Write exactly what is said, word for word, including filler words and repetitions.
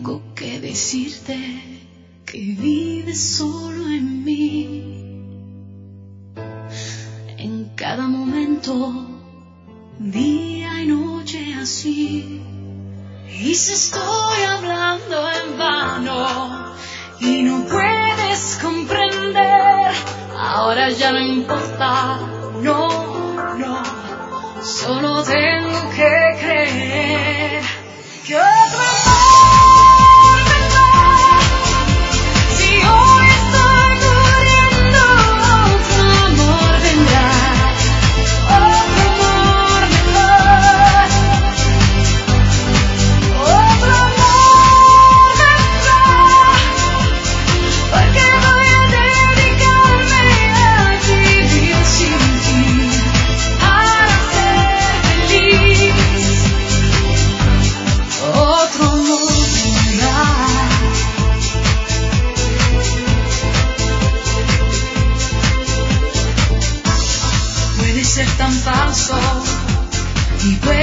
Tengo que decirte que vives solo en mí, en cada momento, día y noche así. Y si estoy hablando en vano y no puedes comprender, ahora ya no importa, no, no, solo tengo que creer que otro amor vendrá. Si hoy estoy muriendo, otro amor vendrá, otro amor mejor, otro amor vendrá, porque voy a dedicarme a vivir sin ti, para ser feliz. Otro amor vendrá. Puede ser tan falso y puede